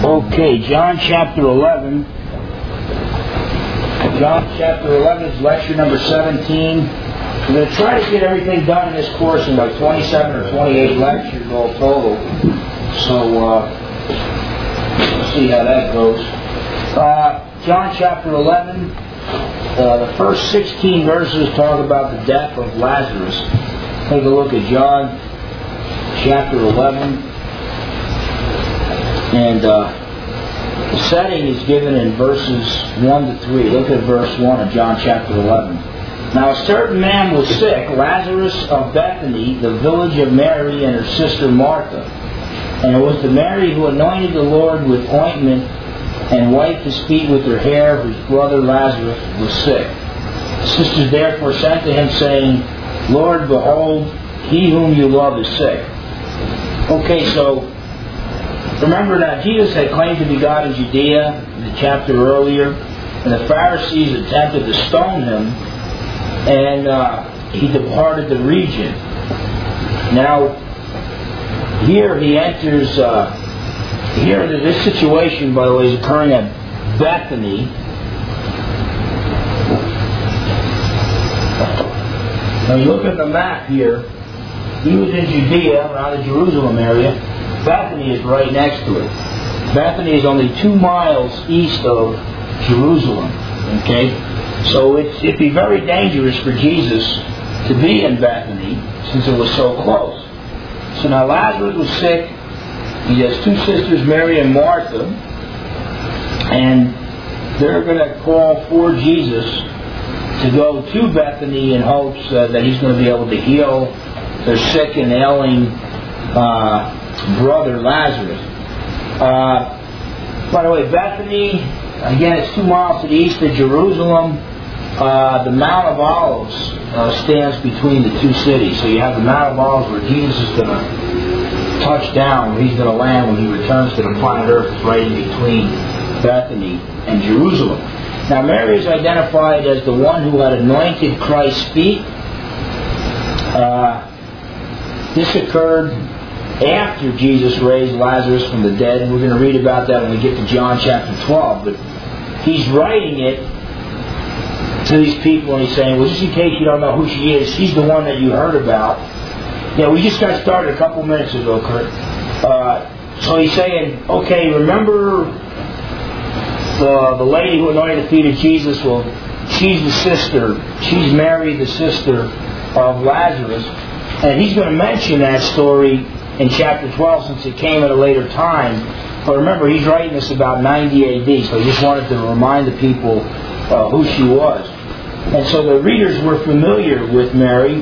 Okay, John chapter 11. John chapter 11 is lecture number 17. We're going to try to get everything done in this course in like 27 or 28 lectures all total. So, we'll see how that goes. John chapter 11, the first 16 verses talk about the death of Lazarus. Take a look at John chapter 11. And the setting is given in verses 1 to 3. Look at verse 1 of John chapter 11. Now a certain man was sick, Lazarus of Bethany, the village of Mary and her sister Martha. And it was to Mary who anointed the Lord with ointment and wiped his feet with her hair, whose brother Lazarus was sick. The sisters therefore sent to him, saying, Lord, behold, he whom you love is sick. Okay, so remember that Jesus had claimed to be God in Judea in the chapter earlier, and the Pharisees attempted to stone him, and he departed the region. Now, here he enters, here this situation, by the way, is occurring at Bethany. Now you look at the map here, he was in Judea, around the Jerusalem area. Bethany is right next to it. Bethany is only 2 miles east of Jerusalem. Okay? So it'd be very dangerous for Jesus to be in Bethany since it was so close. So now Lazarus was sick. He has 2 sisters, Mary and Martha. And they're going to call for Jesus to go to Bethany in hopes that he's going to be able to heal their sick and ailing brother Lazarus. By the way, Bethany, again, it's 2 miles to the east of Jerusalem. The Mount of Olives stands between the 2 cities. So you have the Mount of Olives where Jesus is going to touch down, where he's going to land when he returns to the planet Earth. It's right in between Bethany and Jerusalem. Now Mary is identified as the one who had anointed Christ's feet. This occurred after Jesus raised Lazarus from the dead. We're going to read about that when we get to John chapter 12. But he's writing it to these people, and he's saying, well, just in case you don't know who she is, she's the one that you heard about. Yeah, we just got started a couple minutes ago, Kurt. So he's saying, okay, remember the lady who anointed the feet of Jesus? Well, she's the sister. She's Mary, the sister of Lazarus. And he's going to mention that story in chapter 12 since it came at a later time. But remember, he's writing this about 90 A.D., so he just wanted to remind the people who she was. And so the readers were familiar with Mary.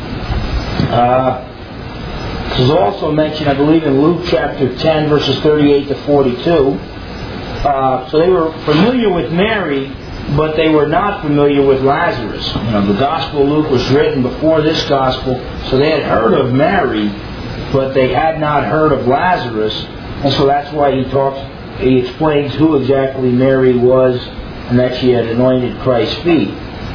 This is also mentioned, I believe, in Luke chapter 10, verses 38 to 42. So they were familiar with Mary, but they were not familiar with Lazarus. The Gospel of Luke was written before this Gospel, so they had heard of Mary, but they had not heard of Lazarus, and so that's why he explains who exactly Mary was, and that she had anointed Christ's feet.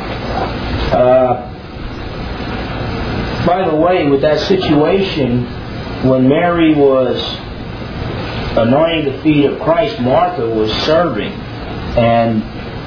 By the way, with that situation, when Mary was anointing the feet of Christ, Martha was serving, and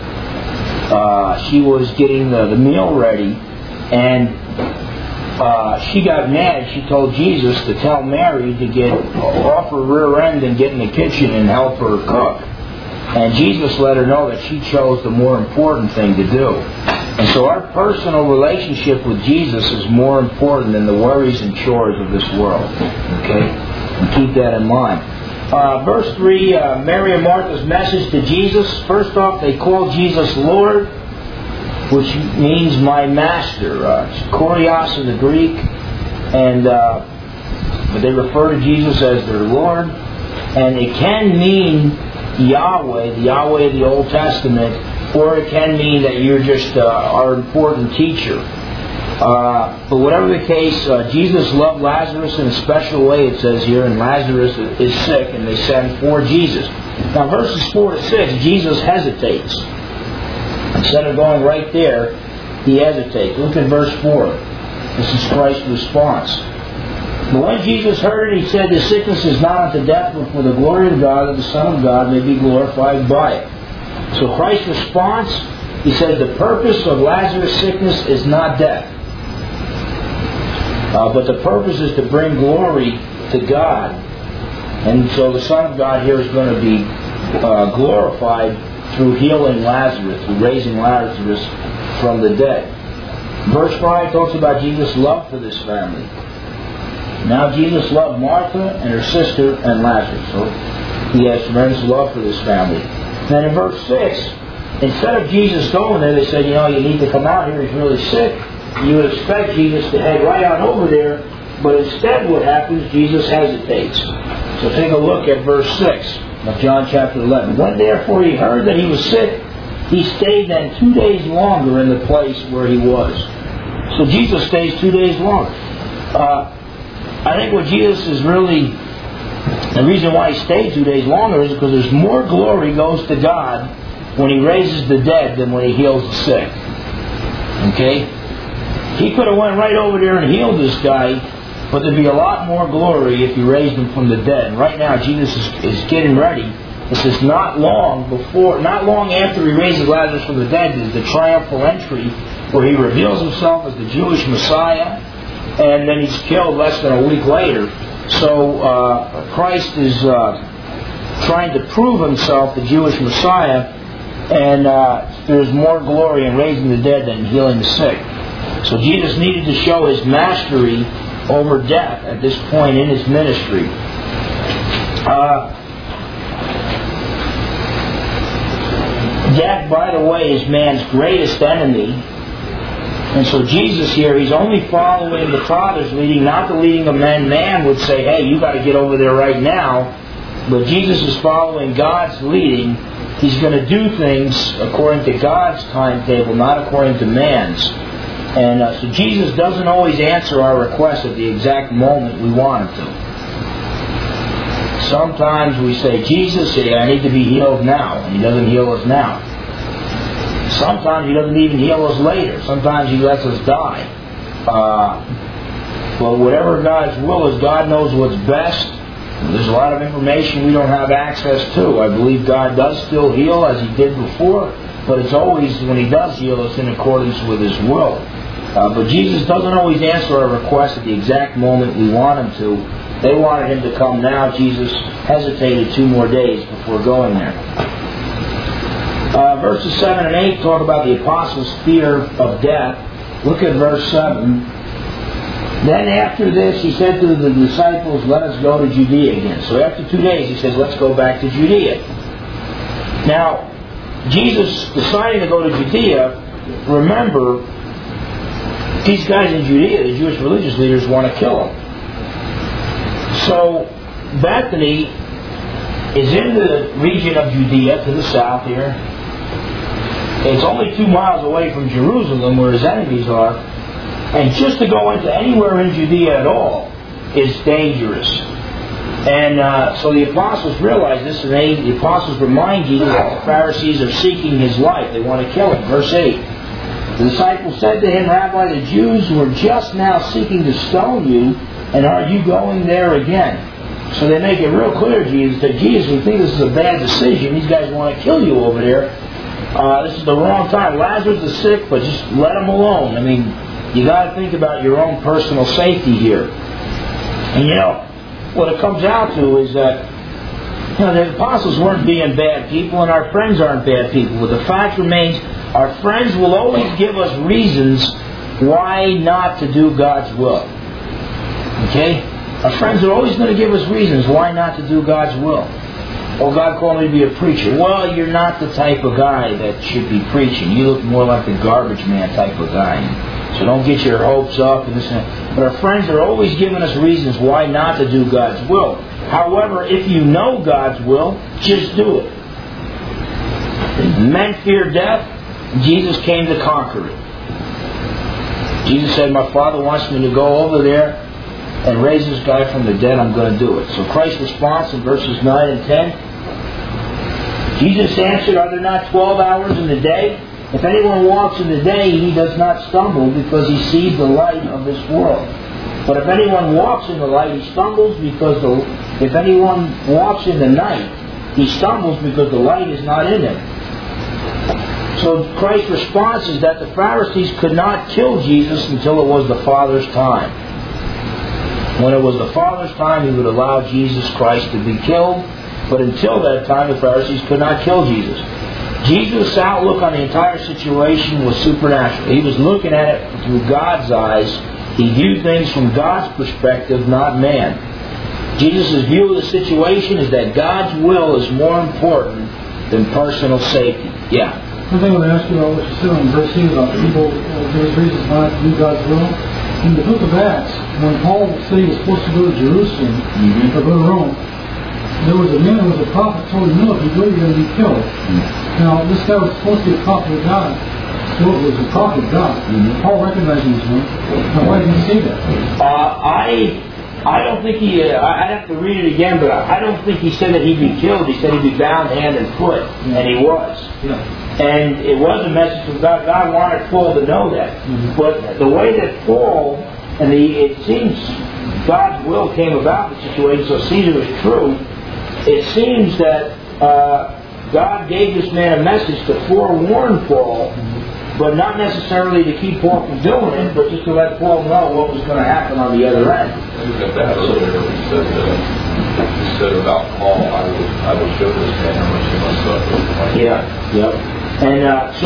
she was getting the meal ready, and she got mad. She told Jesus to tell Mary to get off her rear end and get in the kitchen and help her cook. And Jesus let her know that she chose the more important thing to do. And so our personal relationship with Jesus is more important than the worries and chores of this world. Okay? And keep that in mind. Verse 3, Mary and Martha's message to Jesus. First off, they call Jesus Lord, which means my master. It's Kurios in the Greek, and but they refer to Jesus as their Lord. And it can mean Yahweh, the Yahweh of the Old Testament, or it can mean that you're just our important teacher. But whatever the case, Jesus loved Lazarus in a special way, it says here, and Lazarus is sick, and they send for Jesus. Now, verses 4 to 6, Jesus hesitates. Instead of going right there, he hesitates. Look at verse 4. This is Christ's response. But when Jesus heard it, he said, "This sickness is not unto death, but for the glory of God, that the Son of God may be glorified by it." So Christ's response, he said, the purpose of Lazarus' sickness is not death. But the purpose is to bring glory to God. And so the Son of God here is going to be glorified through healing Lazarus, through raising Lazarus from the dead. Verse 5 talks about Jesus' love for this family. Now Jesus loved Martha and her sister and Lazarus. So he has tremendous love for this family. Then in verse 6, instead of Jesus going there, they said, you need to come out here, he's really sick. You would expect Jesus to head right on over there, but instead what happens, Jesus hesitates. So take a look at verse 6 of John chapter 11. When therefore he heard that he was sick, he stayed then 2 days longer in the place where he was. So Jesus stays 2 days longer. I think what Jesus is really, the reason why he stayed 2 days longer is because there's more glory goes to God when he raises the dead than when he heals the sick. Okay? He could have went right over there and healed this guy, but there'd be a lot more glory if he raised him from the dead. And right now, Jesus is getting ready. This is not long after he raises Lazarus from the dead, is the triumphal entry where he reveals himself as the Jewish Messiah, and then he's killed less than a week later. So Christ is trying to prove himself the Jewish Messiah, and there's more glory in raising the dead than healing the sick. So Jesus needed to show his mastery over death at this point in his ministry. Death, by the way, is man's greatest enemy. And so Jesus here, he's only following the Father's leading, not the leading of men. Man would say, hey, you got to get over there right now. But Jesus is following God's leading. He's going to do things according to God's timetable, not according to man's. And so Jesus doesn't always answer our requests at the exact moment we want him to. Sometimes we say, Jesus, I need to be healed now. And he doesn't heal us now. Sometimes he doesn't even heal us later. Sometimes he lets us die. But whatever God's will is, God knows what's best. There's a lot of information we don't have access to. I believe God does still heal as he did before, but it's always, when he does heal, it's in accordance with his will. But Jesus doesn't always answer our requests at the exact moment we want him to. They wanted him to come now. Jesus hesitated 2 more days before going there. Verses 7 and 8 talk about the apostles' fear of death. Look at verse 7. Then after this, he said to the disciples, let us go to Judea again. So after 2 days, he says, let's go back to Judea. Now, Jesus deciding to go to Judea, remember, these guys in Judea, the Jewish religious leaders, want to kill him. So, Bethany is in the region of Judea to the south here. It's only 2 miles away from Jerusalem, where his enemies are. And just to go into anywhere in Judea at all is dangerous. And so the apostles realize this, and the apostles remind Jesus that the Pharisees are seeking his life. They want to kill him. Verse 8. The disciples said to him, Rabbi, the Jews were just now seeking to stone you, and are you going there again? So they make it real clear to Jesus that, Jesus, we think this is a bad decision. These guys want to kill you over there. This is the wrong time. Lazarus is sick, but just let him alone. I mean, you got to think about your own personal safety here. And what it comes out to is that the apostles weren't being bad people, and our friends aren't bad people. But the fact remains, our friends will always give us reasons why not to do God's will. Okay? Our friends are always going to give us reasons why not to do God's will. Oh, God called me to be a preacher. Well, you're not the type of guy that should be preaching. You look more like the garbage man type of guy. So don't get your hopes up and this and that. But our friends are always giving us reasons why not to do God's will. However, if you know God's will, just do it. Men fear death. Jesus came to conquer it. Jesus said, my Father wants me to go over there and raise this guy from the dead. I'm going to do it. So Christ's response in verses 9 and 10. Jesus answered, are there not 12 hours in the day? If anyone walks in the day, he does not stumble because he sees the light of this world. But if anyone walks in the light, he stumbles because if anyone walks in the night, he stumbles because the light is not in him. So Christ's response is that the Pharisees could not kill Jesus until it was the Father's time. When it was the Father's time, He would allow Jesus Christ to be killed. But until that time, the Pharisees could not kill Jesus. Jesus' outlook on the entire situation was supernatural. He was looking at it through God's eyes. He viewed things from God's perspective, not man. Jesus' view of the situation is that God's will is more important than personal safety. Yeah. One thing I want to ask you about what you said on verse 8 about people, there's reasons not to do God's will. In the book of Acts, when Paul said he was supposed to go to Jerusalem or go to Rome, there was a man who was a prophet told him, no, if you go, you're going to be killed. Now, this guy was supposed to be a prophet of God. So it was a prophet of God. Paul recognized him as one. Now, why did he say that? I don't think he... I'd have to read it again, but I don't think he said that he'd be killed. He said he'd be bound hand and foot, and he was. And it was a message from God. God wanted Paul to know that. But the way that Paul, and it seems God's will came about the situation, so it seems it was true. It seems that God gave this man a message to forewarn Paul, but not necessarily to keep Paul from doing it, but just to let Paul know what was going to happen on the other end. He said about Paul, I will show this man how much he must suffer. Yeah. And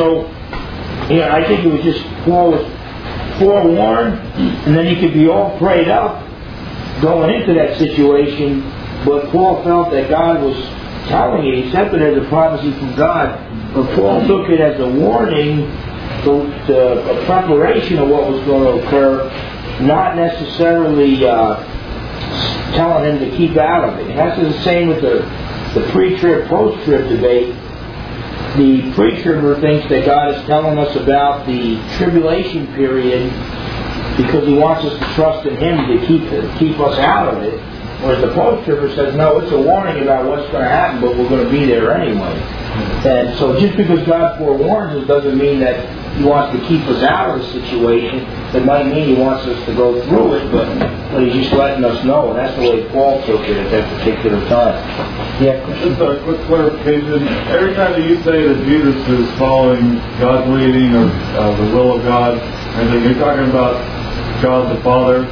I think it was just Paul was forewarned, and then he could be all prayed up going into that situation, but Paul felt that God was telling it. He accepted it as a prophecy from God, but Paul took it as a warning, a preparation of what was going to occur, not necessarily telling him to keep out of it. And that's the same with the pre-trib, post-trib debate. The pre-tribber thinks that God is telling us about the tribulation period because He wants us to trust in Him to keep us out of it. Whereas the post-tribber says, no, it's a warning about what's going to happen, but we're going to be there anyway. And so just because God forewarns us doesn't mean that He wants to keep us out of the situation. It might mean He wants us to go through it, but He's just letting us know. And that's the way Paul took it at that particular time. Yeah. Just a quick clarification. Every time that you say that Jesus is following God's leading or the will of God, and then you're talking about God the Father.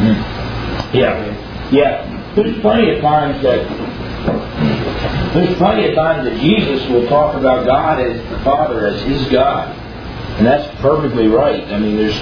Yeah. There's plenty of times that Jesus will talk about God as the Father, as His God. And that's perfectly right. I mean, there's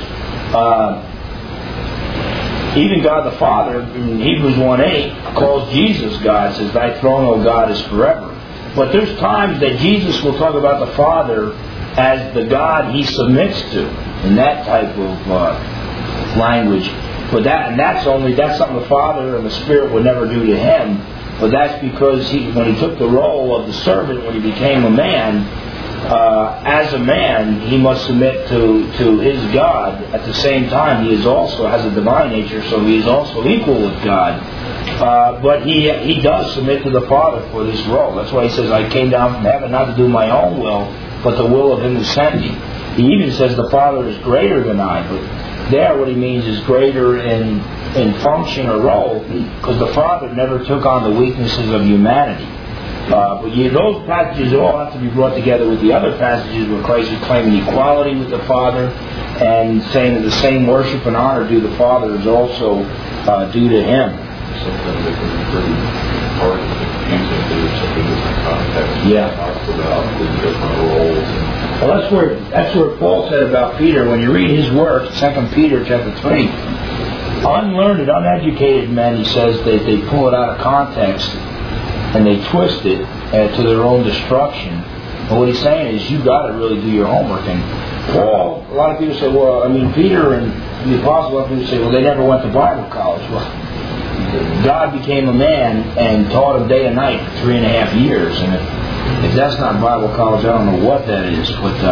even God the Father in Hebrews 1:8 calls Jesus God, says, "Thy throne, O God, is forever." But there's times that Jesus will talk about the Father as the God He submits to, in that type of language. But that's something the Father and the Spirit would never do to Him. But that's because when He took the role of the servant, when He became a man, as a man, He must submit to His God. At the same time, He also has a divine nature, so He is also equal with God. But He does submit to the Father for this role. That's why He says, "I came down from heaven not to do my own will, but the will of Him who sent me." He even says the Father is greater than I. But there, what He means is greater in function or role, because the Father never took on the weaknesses of humanity. But those passages all have to be brought together with the other passages where Christ is claiming equality with the Father and saying that the same worship and honor due the Father is also due to Him. Sometimes it can be pretty hard and confusing to simply different contexts. Yeah. Talks about the different roles. Well, that's where Paul said about Peter. When you read his work, 2 Peter chapter 3, unlearned, uneducated men, he says, they pull it out of context and they twist it to their own destruction. And what he's saying is, you've got to really do your homework. And Paul, a lot of people say, well, Peter and the Apostle, a lot of people say, well, they never went to Bible college. Well, God became a man and taught him day and night for 3.5 years. And if that's not Bible college, I don't know what that is.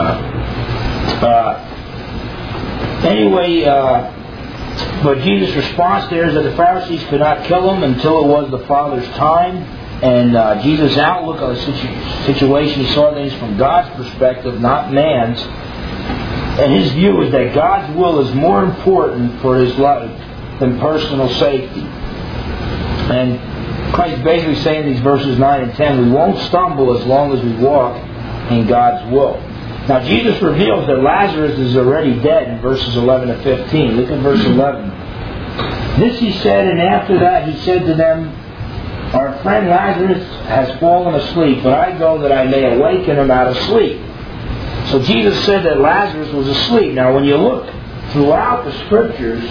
But Jesus' response there is that the Pharisees could not kill Him until it was the Father's time. And Jesus' outlook on the situation, He saw things from God's perspective, not man's. And His view is that God's will is more important for His life than personal safety. And Christ basically saying in these verses 9 and 10, we won't stumble as long as we walk in God's will. Now Jesus reveals that Lazarus is already dead in verses 11 to 15. Look at verse 11. This he said, and after that he said to them, our friend Lazarus has fallen asleep, but I go that I may awaken him out of sleep. So Jesus said that Lazarus was asleep. Now when you look throughout the Scriptures,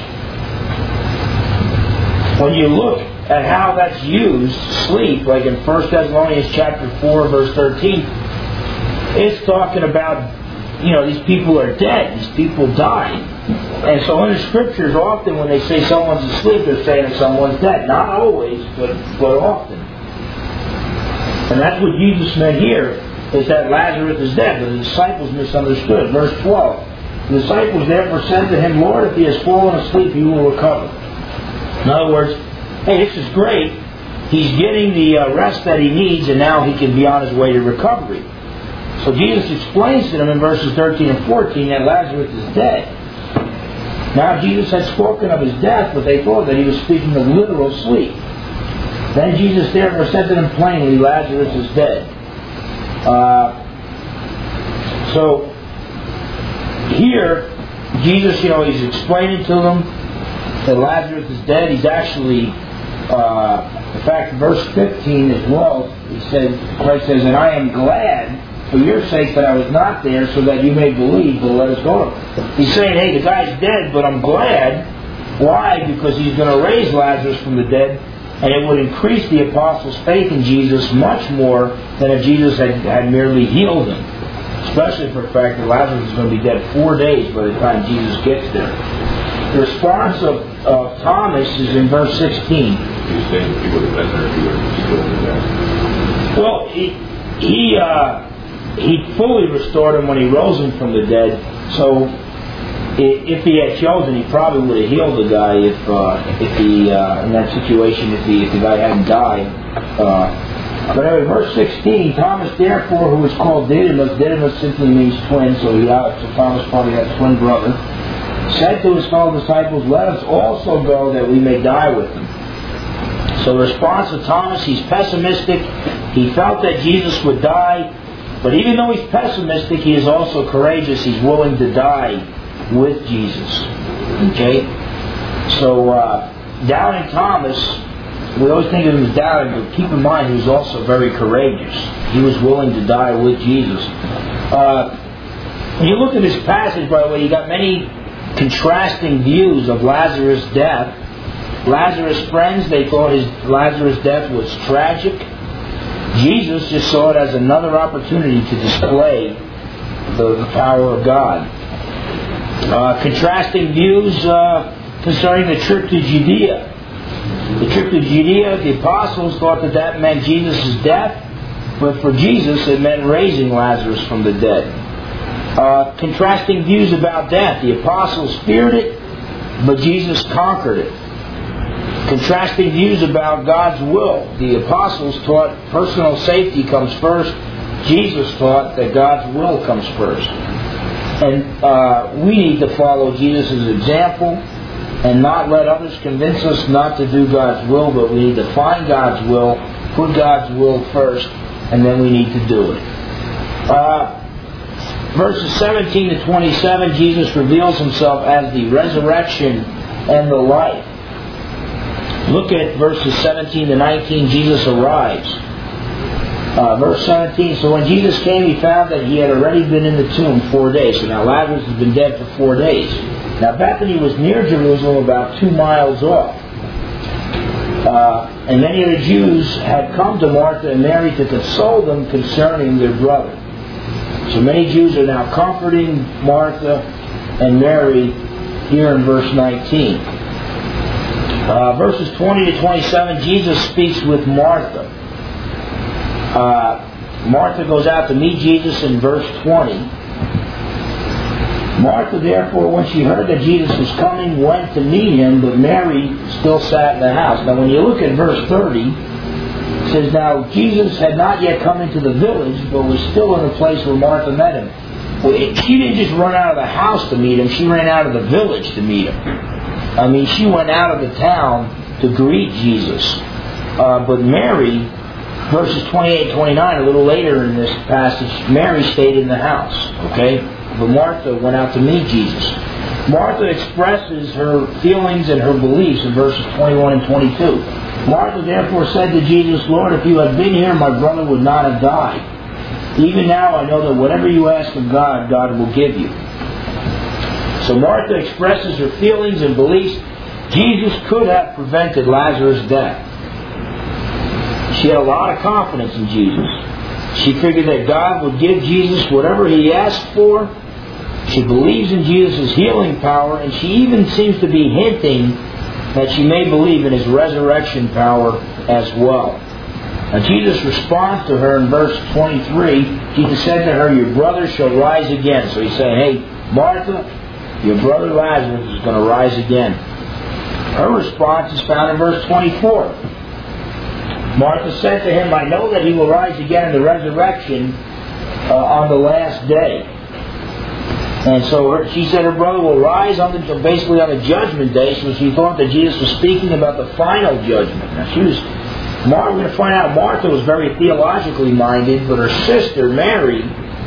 when you look at how that's used, sleep, like in 1 Thessalonians chapter 4, verse 13, it's talking about, these people are dead. These people died. And so in the Scriptures, often when they say someone's asleep, they're saying that someone's dead. Not always, but often. And that's what Jesus meant here, is that Lazarus is dead. But the disciples misunderstood. Verse 12. The disciples therefore said to him, Lord, if he has fallen asleep, he will recover. In other words, hey, this is great. He's getting the rest that he needs, and now he can be on his way to recovery. So Jesus explains to them in verses 13 and 14 that Lazarus is dead. Now Jesus had spoken of his death, but they thought that he was speaking of literal sleep. Then Jesus therefore said to them plainly, Lazarus is dead. So here, Jesus, he's explaining to them that Lazarus is dead. He's actually, in fact, verse 15 as well, Christ says, and I am glad for your sake that I was not there, so that you may believe, but let us go. He's saying, hey, the guy's dead, but I'm glad. Why? Because he's going to raise Lazarus from the dead, and it would increase the apostles' faith in Jesus much more than if Jesus had merely healed him. Especially for the fact that Lazarus is going to be dead 4 days by the time Jesus gets there. The response of Thomas is in verse 16. He's saying he would have been there if he would have still been there. Well, he fully restored him when he rose him from the dead. So if he had chosen, he probably would have healed the guy if he in that situation if the guy hadn't died. But anyway, verse 16, Thomas therefore, who is called Didymus simply means twin, so Thomas probably had a twin brother, said to his fellow disciples, let us also go that we may die with him. So the response of Thomas, he's pessimistic. He felt that Jesus would die, but even though he's pessimistic, he is also courageous. He's willing to die with Jesus. Okay? So, doubting Thomas, we always think of him as doubting, but keep in mind he was also very courageous. He was willing to die with Jesus. When you look at this passage, by the way, you got many contrasting views of Lazarus' death. Lazarus' friends, they thought Lazarus' death was tragic. Jesus just saw it as another opportunity to display the power of God. Contrasting views concerning the trip to Judea. The trip to Judea, the apostles thought that meant Jesus' death, but for Jesus it meant raising Lazarus from the dead. Contrasting views about death. The apostles feared it, but Jesus conquered it. Contrasting views about God's will. The apostles taught personal safety comes first. Jesus taught that God's will comes first. And we need to follow Jesus' example and not let others convince us not to do God's will, but we need to find God's will, put God's will first, and then we need to do it. Verses 17 to 27, Jesus reveals himself as the resurrection and the life. Look at verses 17 to 19. Jesus arrives. Verse 17. So when Jesus came, he found that he had already been in the tomb 4 days. So now Lazarus has been dead for 4 days. Now Bethany was near Jerusalem, about 2 miles off. And many of the Jews had come to Martha and Mary to console them concerning their brother. So many Jews are now comforting Martha and Mary here in verse 19. Verses 20 to 27, Jesus speaks with Martha. Martha goes out to meet Jesus in verse 20. Martha, therefore, when she heard that Jesus was coming, went to meet him, but Mary still sat in the house. Now, when you look at verse 30, it says, now Jesus had not yet come into the village, but was still in the place where Martha met him. Well, she didn't just run out of the house to meet him, she ran out of the village to meet him. I mean, she went out of the town to greet Jesus. But Mary, verses 28 and 29, a little later in this passage, Mary stayed in the house. Okay? But Martha went out to meet Jesus. Martha expresses her feelings and her beliefs in verses 21 and 22. Martha therefore said to Jesus, Lord, if you had been here, my brother would not have died. Even now I know that whatever you ask of God, God will give you. So Martha expresses her feelings and beliefs. Jesus could have prevented Lazarus' death. She had a lot of confidence in Jesus. She figured that God would give Jesus whatever he asked for. She believes in Jesus' healing power, and she even seems to be hinting that she may believe in his resurrection power as well. Now Jesus responds to her in verse 23. Jesus said to her, your brother shall rise again. So he's saying, hey, Martha, your brother Lazarus is going to rise again. Her response is found in verse 24. Martha said to him, I know that he will rise again in the resurrection on the last day. And so she said her brother will rise basically on the judgment day, so she thought that Jesus was speaking about the final judgment. Now we're going to find out Martha was very theologically minded, but her sister, Mary,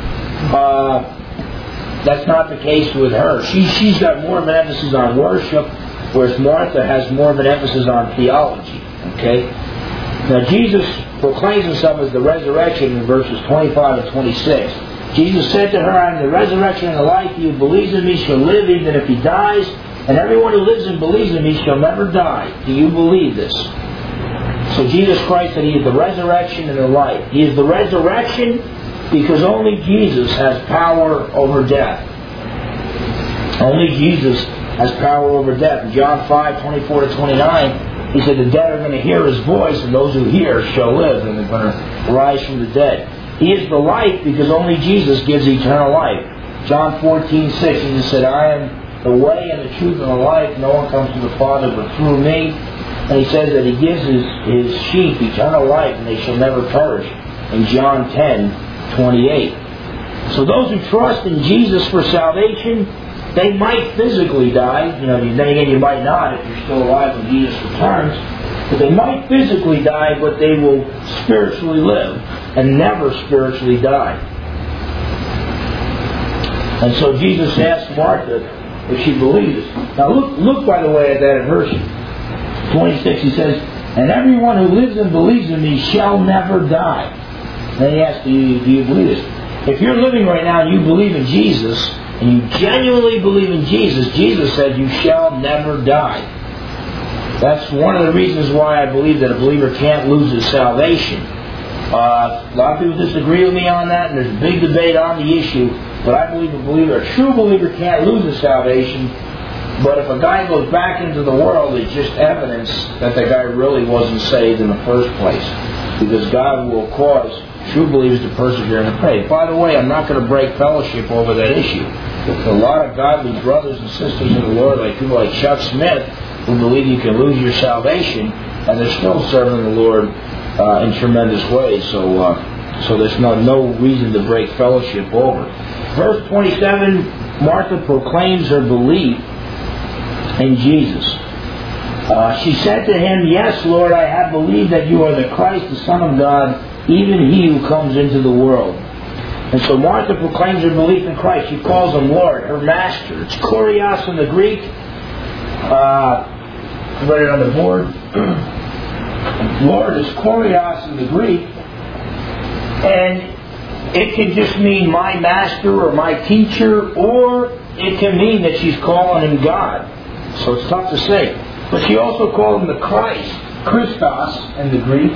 that's not the case with her. She's got more of an emphasis on worship, whereas Martha has more of an emphasis on theology. Okay? Now Jesus proclaims himself as the resurrection in verses 25 and 26. Jesus said to her, I am the resurrection and the life. He who believes in me shall live even if he dies, and everyone who lives and believes in me shall never die. Do you believe this? So Jesus Christ said he is the resurrection and the life. He is the resurrection because only Jesus has power over death. Only Jesus has power over death. In John 5, 24 to 29, he said the dead are going to hear his voice, and those who hear shall live, and they're going to rise from the dead. He is the life because only Jesus gives eternal life. John 14, 6, Jesus said, I am the way and the truth and the life. No one comes to the Father but through me. And he says that he gives his sheep eternal life and they shall never perish. In John 10, 28. So those who trust in Jesus for salvation, they might physically die. Then again, you might not if you're still alive when Jesus returns. But they might physically die, but they will spiritually live and never spiritually die. And so Jesus asked Martha if she believes. Now look by the way at that in verse 26. He says, and everyone who lives and believes in me shall never die. Then he asked, do you believe this? If you're living right now and you believe in Jesus, and you genuinely believe in Jesus, Jesus said you shall never die. That's one of the reasons why I believe that a believer can't lose his salvation. A lot of people disagree with me on that, and there's a big debate on the issue. But I believe a true believer can't lose his salvation. But if a guy goes back into the world, it's just evidence that the guy really wasn't saved in the first place. Because God will cause true believers to persevere in the faith. By the way, I'm not going to break fellowship over that issue. There's a lot of godly brothers and sisters in the Lord, like people like Chuck Smith, who believe you can lose your salvation, and they're still serving the Lord in tremendous ways. So there's no reason to break fellowship over. Verse 27, Martha proclaims her belief in Jesus. She said to him, yes, Lord, I have believed that you are the Christ, the Son of God, even he who comes into the world. And so Martha proclaims her belief in Christ. She calls him Lord, her Master. It's kurios in the Greek. Write it on the board. Lord is kurios in the Greek. And it can just mean my master or my teacher, or it can mean that she's calling him God. So it's tough to say. But she also called him the Christ, Christos in the Greek,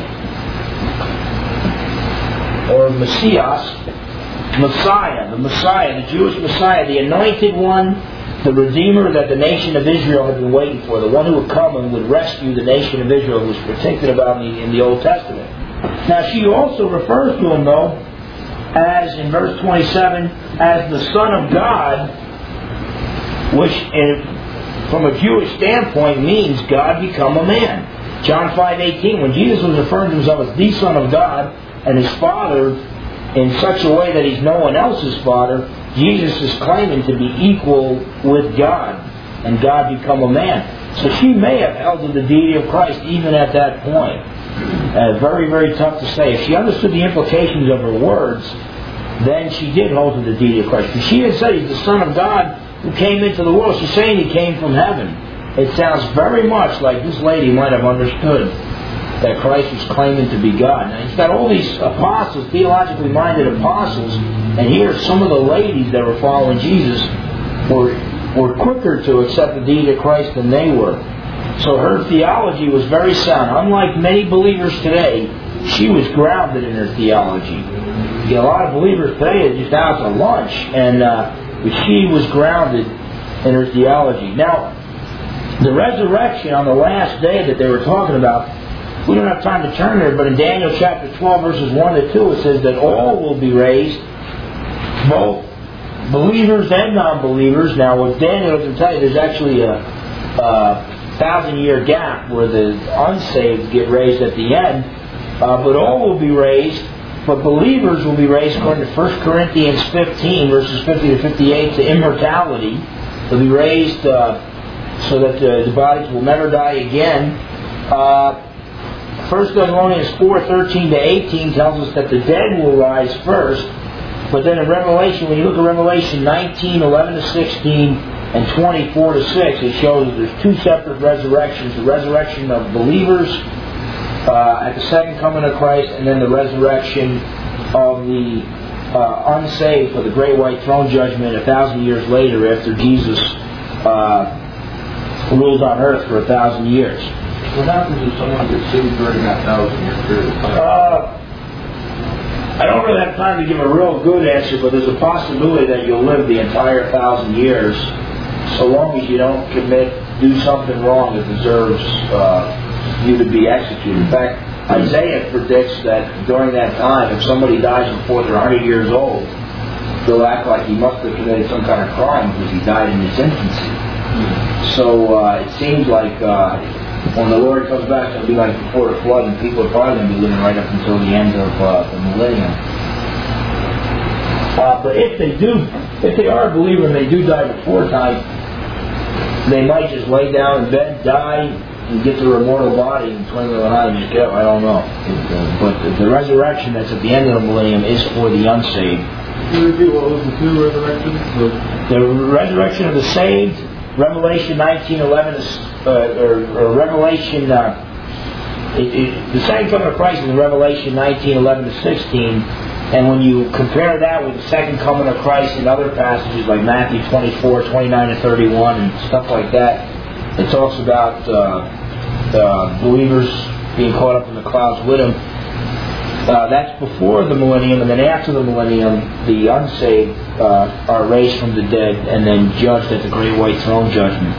or Messiah, the Jewish Messiah, the anointed one, the Redeemer that the nation of Israel had been waiting for, the one who would come and would rescue the nation of Israel, who was predicted about in the Old Testament. Now she also refers to him, though, as in verse 27, as the Son of God, which from a Jewish standpoint means God become a man. John 5:18, when Jesus was referring to himself as the Son of God and his Father in such a way that he's no one else's Father, Jesus is claiming to be equal with God and God become a man. So she may have held to the deity of Christ even at that point. Very, very tough to say. If she understood the implications of her words, then she did hold to the deity of Christ. But she didn't say He's the Son of God who came into the world. She's saying He came from heaven. It sounds very much like this lady might have understood that Christ was claiming to be God. Now, He's got all these apostles, theologically minded apostles, and here some of the ladies that were following Jesus were quicker to accept the deity of Christ than they were. So her theology was very sound. Unlike many believers today, she was grounded in her theology. You get a lot of believers today that just out to lunch, but she was grounded in her theology. Now, the resurrection on the last day that they were talking about, we don't have time to turn there, but in Daniel chapter 12, verses 1 to 2, it says that all will be raised, both believers and non-believers. Now, what Daniel doesn't tell you, there's actually a 1,000-year gap where the unsaved get raised at the end, but all will be raised, but believers will be raised according to 1 Corinthians 15, verses 50 to 58, to immortality. They'll be raised so that the bodies will never die again. 1 Thessalonians 4:13 to 18 tells us that the dead will rise first, but then in Revelation, when you look at Revelation 19, 11 to 16, and 24 to 6, it shows that there's two separate resurrections: the resurrection of believers at the second coming of Christ, and then the resurrection of the unsaved for the great white throne judgment 1,000 years later, after Jesus rules on earth for 1,000 years. What happens if someone gets saved during that 1,000-year period of time? I don't really have time to give a real good answer, but there's a possibility that you'll live the entire 1,000 years, so long as you don't do something wrong that deserves you to be executed. In fact, Isaiah predicts that during that time, if somebody dies before they're 100 years old, they'll act like he must have committed some kind of crime because he died in his infancy. So it seems like when the Lord comes back, it'll be like before the flood, and people are probably going to be living right up until the end of the millennium. But if they are a believer and they do die before time, they might just lay down in bed, die, and get their immortal body and twinkle an eye and just go. I don't know. But the resurrection that's at the end of the millennium is for the unsaved. Can you repeat what was the two resurrections? The resurrection of the saved, Revelation 19:11, or Revelation. The second coming of Christ is in Revelation 19:11 to 16, and when you compare that with the second coming of Christ in other passages like Matthew 24:29 to 31 and stuff like that, it talks about believers being caught up in the clouds with Him. That's before the millennium, and then after the millennium, the unsaved are raised from the dead and then judged at the great white throne judgment.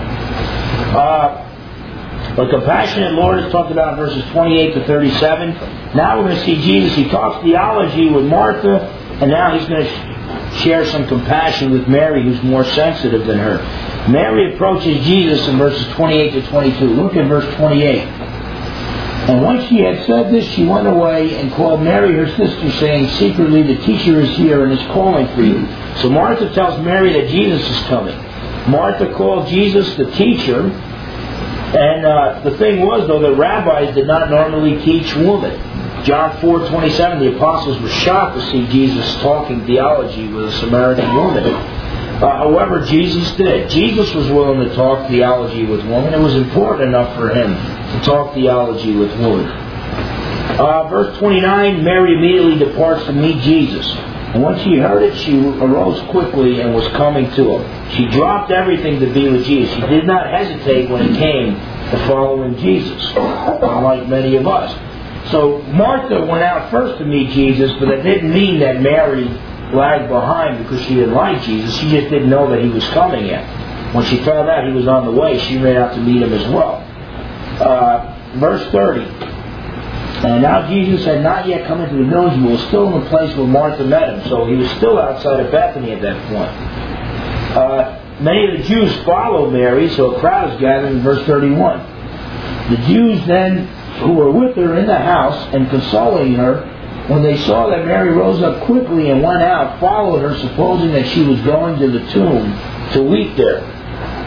The compassionate Lord is talked about in verses 28 to 37. Now we're going to see Jesus. He talks theology with Martha, and now He's going to share some compassion with Mary, who's more sensitive than her. Mary approaches Jesus in verses 28 to 22. Look at verse 28. And when she had said this, she went away and called Mary her sister, saying secretly, the teacher is here and is calling for you. So Martha tells Mary that Jesus is coming. Martha called Jesus the teacher. And the thing was, though, that rabbis did not normally teach women. John 4:27, the apostles were shocked to see Jesus talking theology with a Samaritan woman. However, Jesus did. Jesus was willing to talk theology with women. It was important enough for Him to talk theology with women. Verse 29, Mary immediately departs to meet Jesus. And when she heard it, she arose quickly and was coming to Him. She dropped everything to be with Jesus. She did not hesitate when it came to following Jesus, unlike many of us. So Martha went out first to meet Jesus, but that didn't mean that Mary lagged behind because she didn't like Jesus. She just didn't know that He was coming yet. When she found out He was on the way, she ran out to meet Him as well. Verse 30. And now Jesus had not yet come into the village, but was still in the place where Martha met Him. So He was still outside of Bethany at that point. Many of the Jews followed Mary, so a crowd is gathered in verse 31. The Jews then, who were with her in the house and consoling her, when they saw that Mary rose up quickly and went out, followed her, supposing that she was going to the tomb to weep there.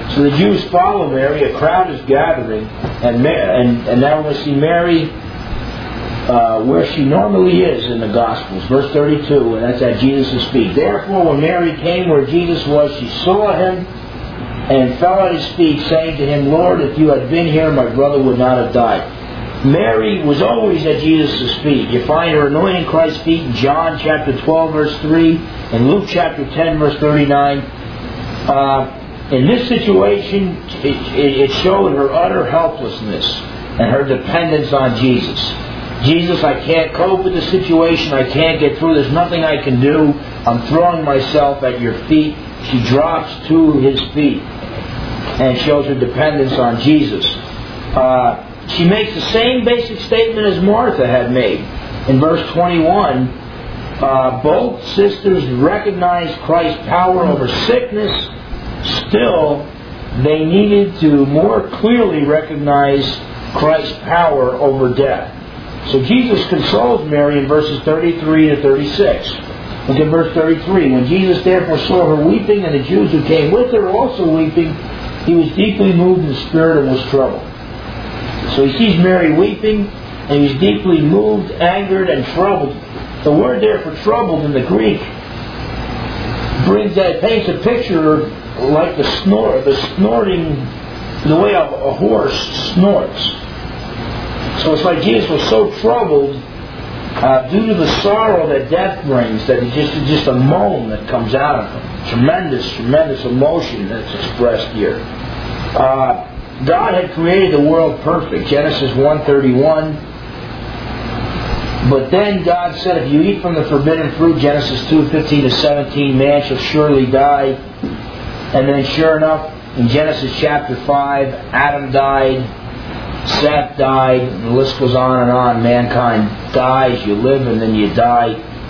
So the Jews follow Mary. A crowd is gathering, and now we're going to see Mary where she normally is in the Gospels. Verse 32, and that's at Jesus' feet. Therefore, when Mary came where Jesus was, she saw him and fell at his feet, saying to him, Lord, if you had been here, my brother would not have died. Mary was always at Jesus' feet. You find her anointing Christ's feet in John chapter 12, verse 3, and Luke chapter 10, verse 39. In this situation, it showed her utter helplessness and her dependence on Jesus. Jesus, I can't cope with the situation. I can't get through. There's nothing I can do. I'm throwing myself at your feet. She drops to his feet and shows her dependence on Jesus. She makes the same basic statement as Martha had made. In verse 21, both sisters recognized Christ's power over sickness. Still, they needed to more clearly recognize Christ's power over death. So Jesus consoles Mary in verses 33 to 36. Look at verse 33. When Jesus therefore saw her weeping, and the Jews who came with her also weeping, he was deeply moved in spirit and was troubled. So he sees Mary weeping, and he's deeply moved, angered, and troubled. The word there for troubled in the Greek paints a picture like the snorting, the way a horse snorts. So it's like Jesus was so troubled due to the sorrow that death brings, that it's just a moan that comes out of him. Tremendous emotion that's expressed here. God had created the world perfect, Genesis 1:31. But then God said, if you eat from the forbidden fruit, Genesis 2:15 to 17, man shall surely die. And then sure enough, in Genesis chapter 5, Adam died, Seth died, and the list goes on and on. Mankind dies, you live and then you die.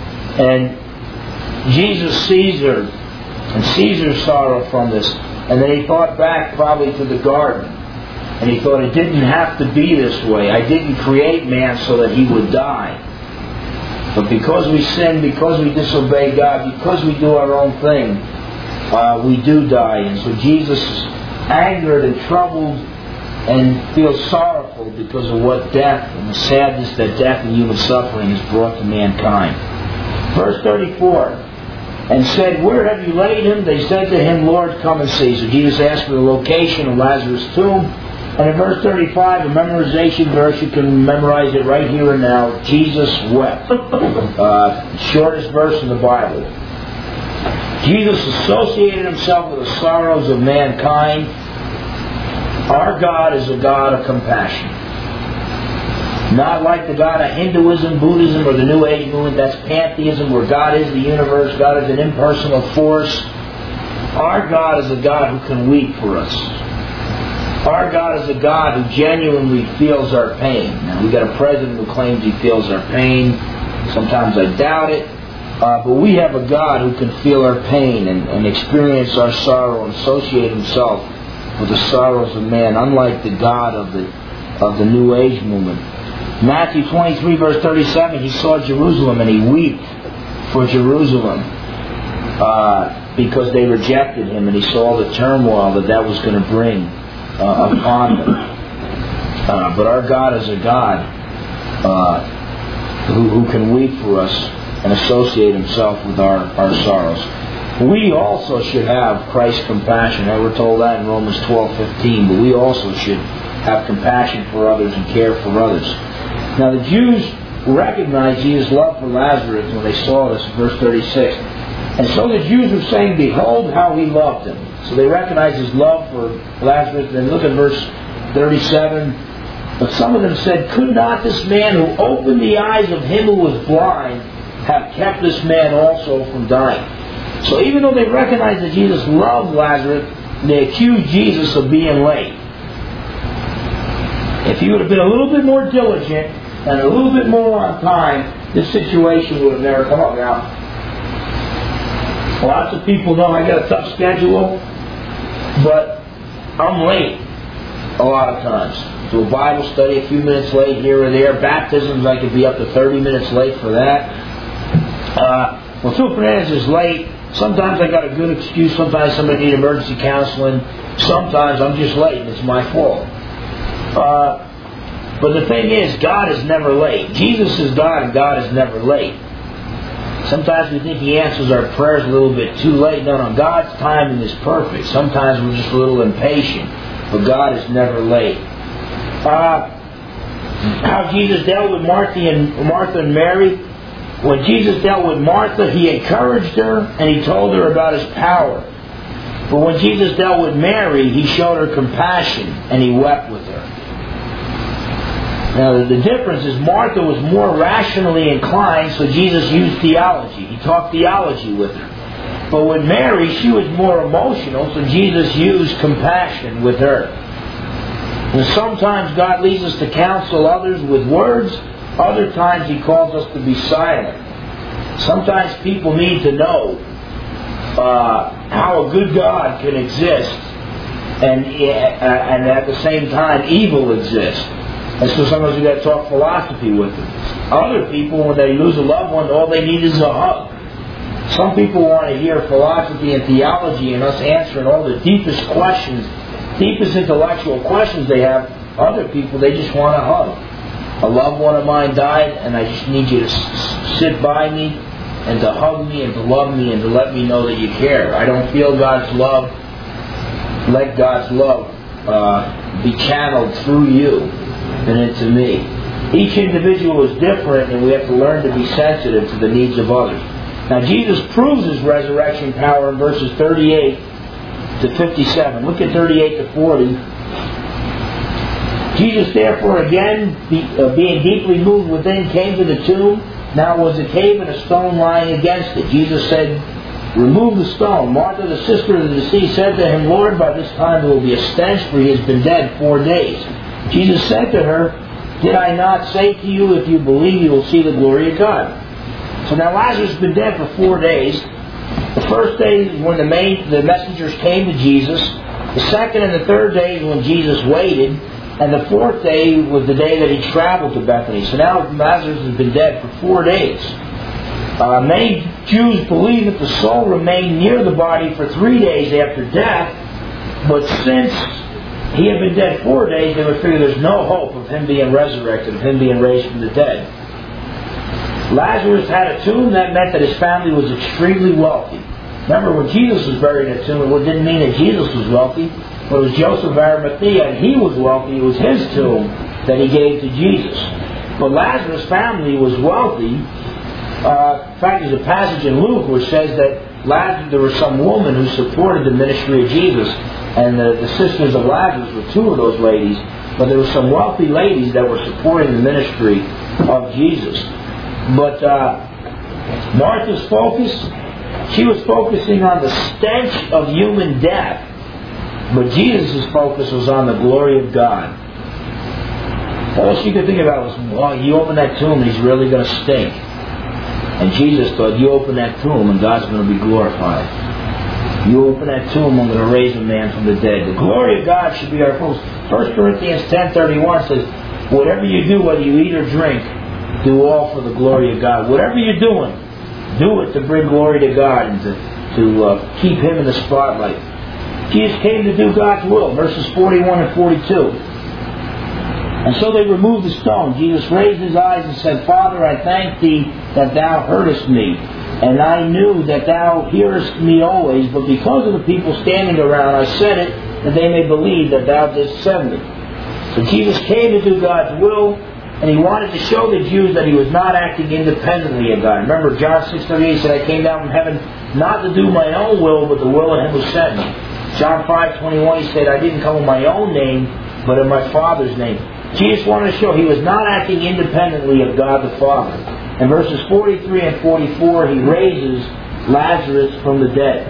And Jesus sees her and sees her sorrow from this. And then he thought back probably to the garden. And he thought, it didn't have to be this way. I didn't create man so that he would die. But because we sin, because we disobey God, because we do our own thing, we do die. And so Jesus is angered and troubled and feels sorrowful because of what death and the sadness that death and human suffering has brought to mankind. Verse 34, and said, where have you laid him? They said to him, Lord, come and see. So Jesus asked for the location of Lazarus' tomb. And in verse 35, a memorization verse, you can memorize it right here and now. Jesus wept. Shortest verse in the Bible. Jesus associated himself with the sorrows of mankind. Our God is a God of compassion. Not like the God of Hinduism, Buddhism, or the New Age movement. That's pantheism, where God is the universe. God is an impersonal force. Our God is a God who can weep for us. Our God is a God who genuinely feels our pain. Now, we've got a president who claims he feels our pain. Sometimes I doubt it. But we have a God who can feel our pain and experience our sorrow and associate himself with the sorrows of man, unlike the God of the New Age movement. Matthew 23, verse 37, he saw Jerusalem and he wept for Jerusalem because they rejected him, and he saw the turmoil that was going to bring upon them. But our God is a God who can weep for us and associate himself with our sorrows. We also should have Christ's compassion. Now, we're told that in Romans 12:15, but we also should have compassion for others and care for others. Now, the Jews recognized Jesus' love for Lazarus when they saw this, verse 36. And so the Jews were saying, behold how he loved him. So they recognized his love for Lazarus. Then look at verse 37. But some of them said, could not this man who opened the eyes of him who was blind have kept this man also from dying? So even though they recognized that Jesus loved Lazarus, they accused Jesus of being late. If he would have been a little bit more diligent and a little bit more on time, this situation would have never come up. Now, lots of people know I got a tough schedule, but I'm late a lot of times. To a Bible study, a few minutes late here or there. Baptisms, I could be up to 30 minutes late for that. When Phil Fernandez is late, Sometimes I got a good excuse. Sometimes somebody needs emergency counseling. Sometimes I'm just late and it's my fault. But the thing is, God is never late. Jesus is God and God is never late. Sometimes we think He answers our prayers a little bit too late. No, God's timing is perfect. Sometimes we're just a little impatient. But God is never late. How Jesus dealt with Martha and Mary. When Jesus dealt with Martha, He encouraged her and He told her about His power. But when Jesus dealt with Mary, He showed her compassion and He wept with her. Now the difference is Martha was more rationally inclined, so Jesus used theology. He talked theology with her. But with Mary, she was more emotional, so Jesus used compassion with her. And sometimes God leads us to counsel others with words. Other times He calls us to be silent. Sometimes people need to know how a good God can exist and at the same time evil exists. And so sometimes we've got to talk philosophy with them. Other people, when they lose a loved one, all they need is a hug. Some people want to hear philosophy and theology and us answering all the deepest questions, deepest intellectual questions they have. Other people, they just want a hug. A loved one of mine died, and I just need you to sit by me and to hug me and to love me and to let me know that you care. I don't feel God's love. Let God's love be channeled through you and into me. Each individual is different, and we have to learn to be sensitive to the needs of others. Now, Jesus proves His resurrection power in verses 38 to 57. Look at 38 to 40. Jesus, therefore, again, being deeply moved within, came to the tomb. Now was a cave and a stone lying against it. Jesus said, "Remove the stone." Martha, the sister of the deceased, said to Him, "Lord, by this time there will be a stench, for he has been dead 4 days." Jesus said to her, "Did I not say to you, if you believe, you will see the glory of God?" So now Lazarus has been dead for 4 days. The first day is when the messengers came to Jesus. The second and the third day is when Jesus waited. And the fourth day was the day that He traveled to Bethany. So now Lazarus has been dead for 4 days. Many Jews believe that the soul remained near the body for 3 days after death. But since he had been dead 4 days, they would figure there's no hope of him being resurrected, of him being raised from the dead. Lazarus had a tomb. That meant that his family was extremely wealthy. Remember, when Jesus was buried in a tomb, it didn't mean that Jesus was wealthy. But it was Joseph of Arimathea, and he was wealthy. It was his tomb that he gave to Jesus. But Lazarus' family was wealthy. In fact, there's a passage in Luke which says that there was some woman who supported the ministry of Jesus, and the sisters of Lazarus were 2 of those ladies. But there were some wealthy ladies that were supporting the ministry of Jesus. But Martha's focus, she was focusing on the stench of human death. But Jesus' focus was on the glory of God. All she could think about was, well, you open that tomb and he's really going to stink. And Jesus thought, you open that tomb and God's going to be glorified. You open that tomb, I'm going to raise a man from the dead. The glory of God should be our focus. 1 Corinthians 10:31 says, whatever you do, whether you eat or drink, do all for the glory of God. Whatever you're doing, do it to bring glory to God and to keep Him in the spotlight. Jesus came to do God's will, verses 41 and 42. And so they removed the stone. Jesus raised His eyes and said, Father, I thank Thee that Thou heardest me. And I knew that Thou hearest me always, but because of the people standing around, I said it, that they may believe that Thou didst send me. So Jesus came to do God's will, and He wanted to show the Jews that He was not acting independently of God. Remember, John 6:38 said, I came down from heaven not to do my own will, but the will of Him who sent me. John 5:21, He said, I didn't come in my own name, but in my Father's name. Jesus wanted to show He was not acting independently of God the Father. In verses 43 and 44, He raises Lazarus from the dead.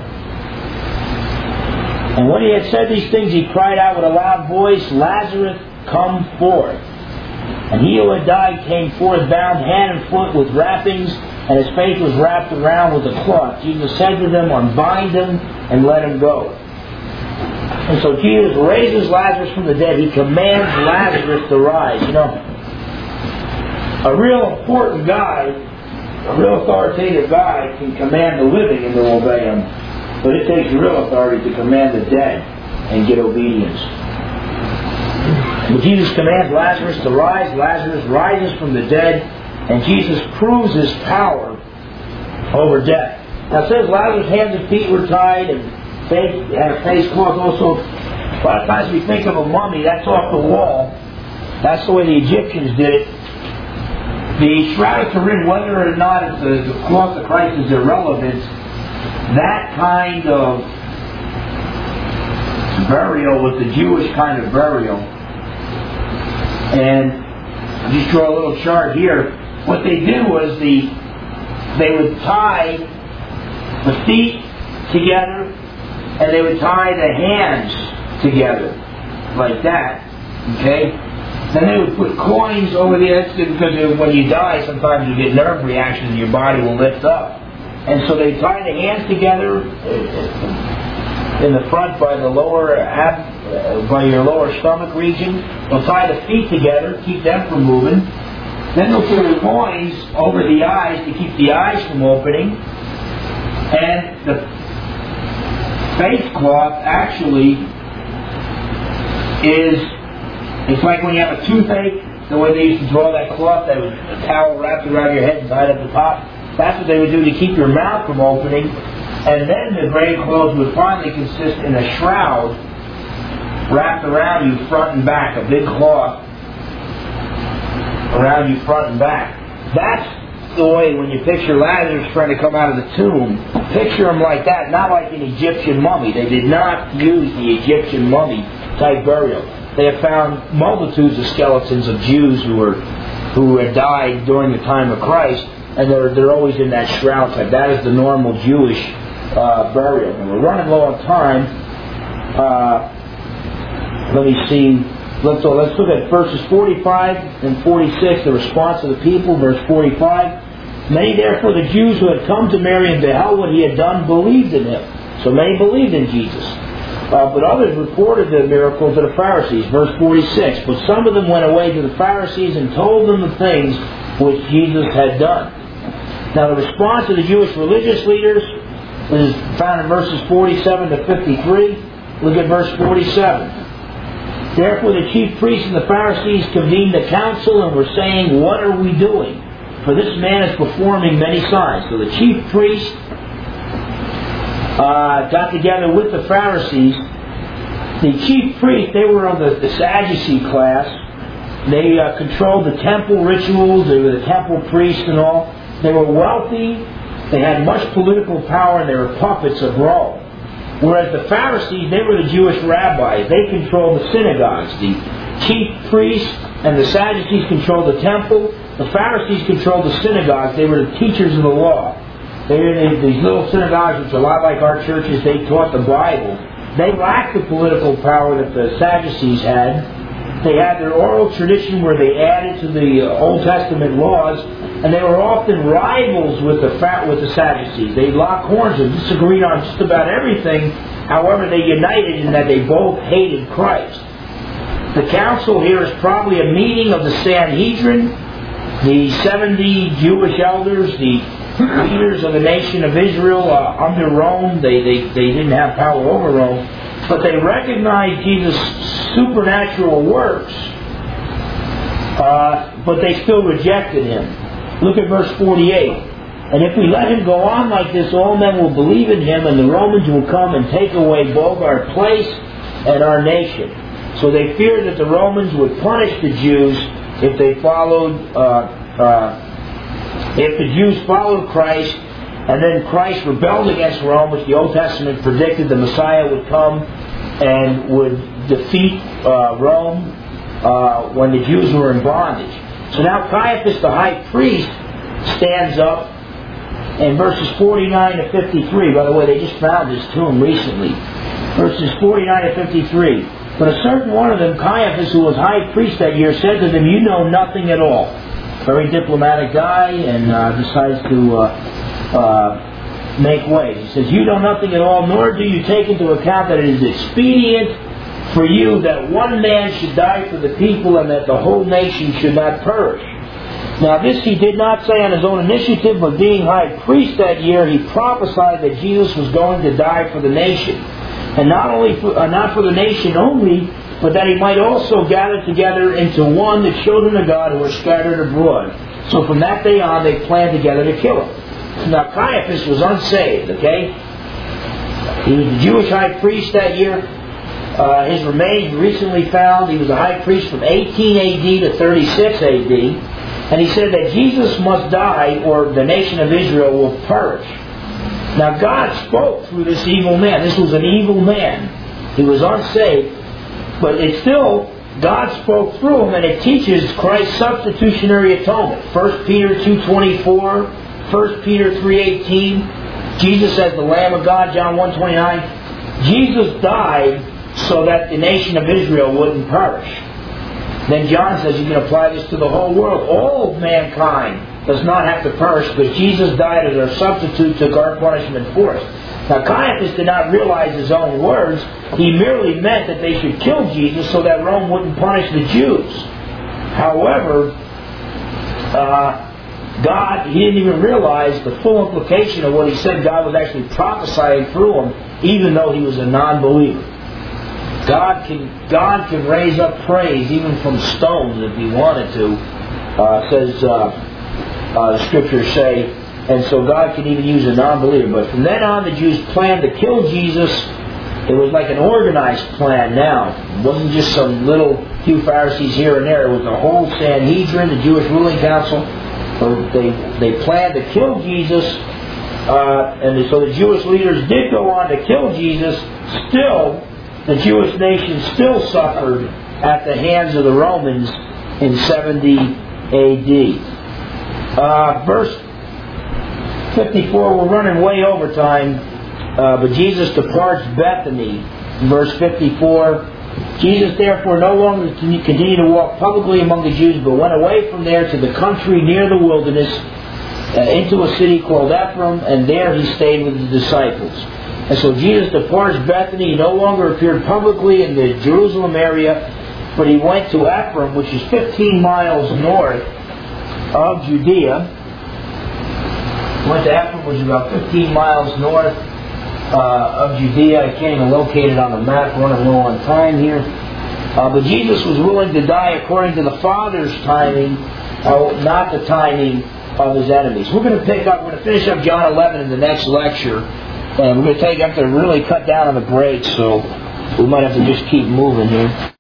And when He had said these things, He cried out with a loud voice, Lazarus, come forth. And he who had died came forth, bound hand and foot with wrappings, and his face was wrapped around with a cloth. Jesus said to them, unbind him and let him go. And so Jesus raises Lazarus from the dead. He commands Lazarus to rise. You know, a real important guy A real authoritative guy can command the living and they'll obey him. But it takes real authority to command the dead and get obedience. But Jesus commands Lazarus to rise. Lazarus rises from the dead, and Jesus proves his power over death. Now it says Lazarus' hands and feet were tied and had a face cloth also. A lot of times we think of a mummy, that's off the wall. That's the way the Egyptians did it. The Shroud of Turin, whether or not it's the cloth of Christ is irrelevant, that kind of burial was the Jewish kind of burial. And I'll just draw a little chart here. What they did was they would tie the feet together and they would tie the hands together like that. Okay? Then they would put coins over the edge because when you die sometimes you get nerve reactions and your body will lift up. And so they tie the hands together in the front by the lower by your lower stomach region. They'll tie the feet together, keep them from moving. Then they'll put the coins over the eyes to keep the eyes from opening. And the face cloth actually it's like when you have a toothache, the way they used to draw that cloth, they would a towel wrapped around your head and tied up the top. That's what they would do to keep your mouth from opening. And then the grave clothes would finally consist in a shroud wrapped around you front and back, a big cloth around you front and back. That's the way when you picture Lazarus trying to come out of the tomb, picture him like that, not like an Egyptian mummy. They did not use the Egyptian mummy type burial. They have found multitudes of skeletons of Jews who had died during the time of Christ, and they're always in that shroud type. That is the normal Jewish burial. And we're running low on time. Let me see. Let's look at verses 45 and 46, the response of the people. Verse 45. Many therefore the Jews who had come to Mary and beheld what he had done believed in him. So many believed in Jesus. But others reported the miracle to the Pharisees. Verse 46. But some of them went away to the Pharisees and told them the things which Jesus had done. Now the response of the Jewish religious leaders is found in verses 47 to 53. Look at verse 47. Therefore the chief priests and the Pharisees convened the council and were saying, what are we doing? For this man is performing many signs. So the chief priests got together with the Pharisees. The chief priests, they were of the Sadducee class. They controlled the temple rituals. They were the temple priests and all. They were wealthy. They had much political power, and they were puppets of Rome. Whereas the Pharisees, they were the Jewish rabbis. They controlled the synagogues. The chief priests and the Sadducees controlled the temple. The Pharisees controlled the synagogues. They were the teachers of the law. They were in these little synagogues, which are a lot like our churches. They taught the Bible. They lacked the political power that the Sadducees had. They had their oral tradition where they added to the Old Testament laws, and they were often rivals with the Sadducees. They locked horns and disagreed on just about everything. However, they united in that they both hated Christ. The council here is probably a meeting of the Sanhedrin, the 70 Jewish elders, the leaders of the nation of Israel under Rome. They didn't have power over Rome, but they recognized Jesus' supernatural works, but they still rejected him. Look at verse 48. And if we let him go on like this, all men will believe in him, and the Romans will come and take away both our place and our nation. So they feared that the Romans would punish the Jews if they followed, if the Jews followed Christ, and then Christ rebelled against Rome, which the Old Testament predicted the Messiah would come and would defeat Rome when the Jews were in bondage. So now Caiaphas, the high priest, stands up in verses 49 to 53. By the way, they just found his tomb recently. Verses 49 to 53. But a certain one of them, Caiaphas, who was high priest that year, said to them, you know nothing at all. Very diplomatic guy, and decides to make waves. He says, you know nothing at all, nor do you take into account that it is expedient for you that one man should die for the people and that the whole nation should not perish. Now this he did not say on his own initiative, but being high priest that year, he prophesied that Jesus was going to die for the nation. And not for the nation only, but that he might also gather together into one the children of God who were scattered abroad. So from that day on, they planned together to kill him. Now Caiaphas was unsaved, okay? He was the Jewish high priest that year. His remains recently found. He was a high priest from 18 AD to 36 AD. And he said that Jesus must die or the nation of Israel will perish. Now God spoke through this evil man. This was an evil man. He was unsaved. But it's still, God spoke through him, and it teaches Christ's substitutionary atonement. 1 Peter 2:24, 1 Peter 3:18. Jesus as the Lamb of God, John 1:29. Jesus died so that the nation of Israel wouldn't perish. Then John says you can apply this to the whole world. All of mankind does not have to perish because Jesus died as our substitute, took our punishment for us. Now Caiaphas did not realize his own words. He merely meant that they should kill Jesus so that Rome wouldn't punish the Jews. However, God, he didn't even realize the full implication of what he said. God was actually prophesying through him, even though he was a non-believer. God can raise up praise even from stones if he wanted to, says the scriptures say. And so God can even use a non-believer. But from then on, the Jews planned to kill Jesus. It was like an organized plan now. It wasn't just some little few Pharisees here and there. It was the whole Sanhedrin, the Jewish ruling council. So they planned to kill Jesus. And so the Jewish leaders did go on to kill Jesus. Still, the Jewish nation still suffered at the hands of the Romans in 70 AD. Verse 54, we're running way over time, but Jesus departs Bethany. Verse 54, Jesus therefore no longer continued to walk publicly among the Jews, but went away from there to the country near the wilderness, into a city called Ephraim, and there he stayed with the disciples. And so Jesus departs Bethany. He no longer appeared publicly in the Jerusalem area, but he went to Ephraim, which is 15 miles north of Judea. Went to Ephraim, which is about 15 miles north of Judea. I can't even locate it on the map. We're running low on time here. But Jesus was willing to die according to the Father's timing, not the timing of his enemies. We're going to finish up John 11 in the next lecture. And we're going to have to really cut down on the brakes, so we might have to just keep moving here.